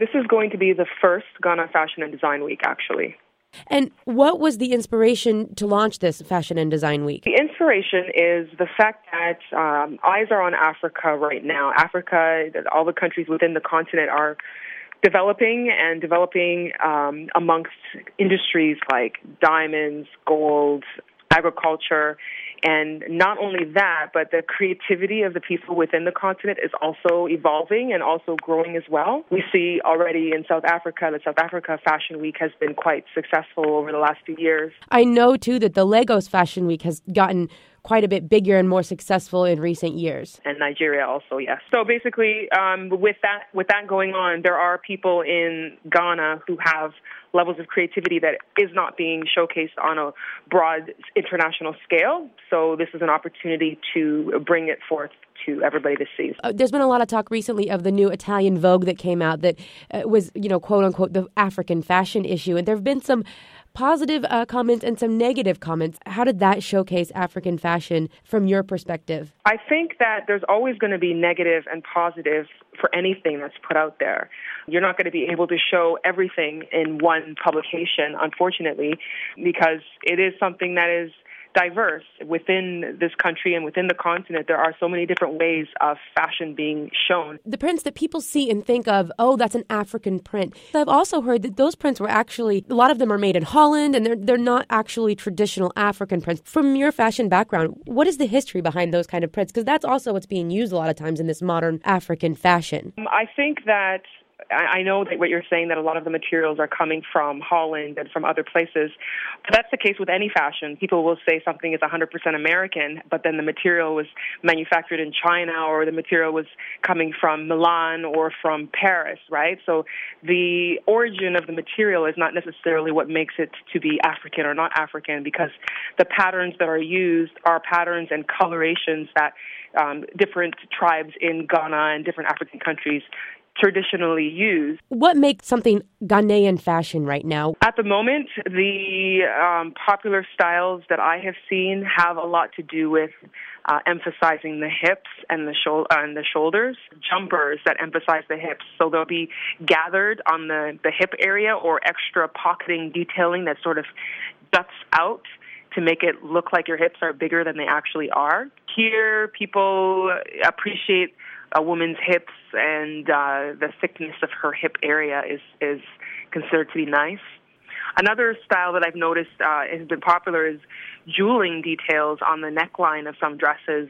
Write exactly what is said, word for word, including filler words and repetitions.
This is going to be the first Ghana Fashion and Design Week, actually. And what was the inspiration to launch this Fashion and Design Week? The inspiration is the fact that um, eyes are on Africa right now. Africa, all the countries within the continent are developing and developing um, amongst industries like diamonds, gold, agriculture. And not only that, but the creativity of the people within the continent is also evolving and also growing as well. We see already in South Africa that South Africa Fashion Week has been quite successful over the last few years. I know, too, that the Lagos Fashion Week has gotten quite a bit bigger and more successful in recent years. And Nigeria also, yes. So basically, um, with that with that going on, there are people in Ghana who have levels of creativity that is not being showcased on a broad international scale. So this is an opportunity to bring it forth to everybody to see. Uh, there's been a lot of talk recently of the new Italian Vogue that came out that uh, was, you know, quote unquote, the African fashion issue. And there have been some positive uh, comments and some negative comments. How did that showcase African fashion from your perspective? I think that there's always going to be negative and positive for anything that's put out there. You're not going to be able to show everything in one publication, unfortunately, because it is something that is diverse within this country and within the continent. There are so many different ways of fashion being shown. The prints that people see and think of, oh, that's an African print. I've also heard that those prints were actually, a lot of them are made in Holland, and they're they're not actually traditional African prints. From your fashion background, what is the history behind those kind of prints? Because that's also what's being used a lot of times in this modern African fashion. I think that I know that what you're saying, that a lot of the materials are coming from Holland and from other places. But that's the case with any fashion. People will say something is one hundred percent American, but then the material was manufactured in China, or the material was coming from Milan or from Paris, right? So the origin of the material is not necessarily what makes it to be African or not African, because the patterns that are used are patterns and colorations that um, different tribes in Ghana and different African countries traditionally use. What makes something Ghanaian fashion right now? At the moment, the um, popular styles that I have seen have a lot to do with uh, emphasizing the hips and the, shou- uh, and the shoulders. Jumpers that emphasize the hips. So they'll be gathered on the, the hip area, or extra pocketing detailing that sort of juts out to make it look like your hips are bigger than they actually are. Here, people appreciate a woman's hips, and uh, the thickness of her hip area is, is considered to be nice. Another style that I've noticed uh, has been popular is jeweling details on the neckline of some dresses.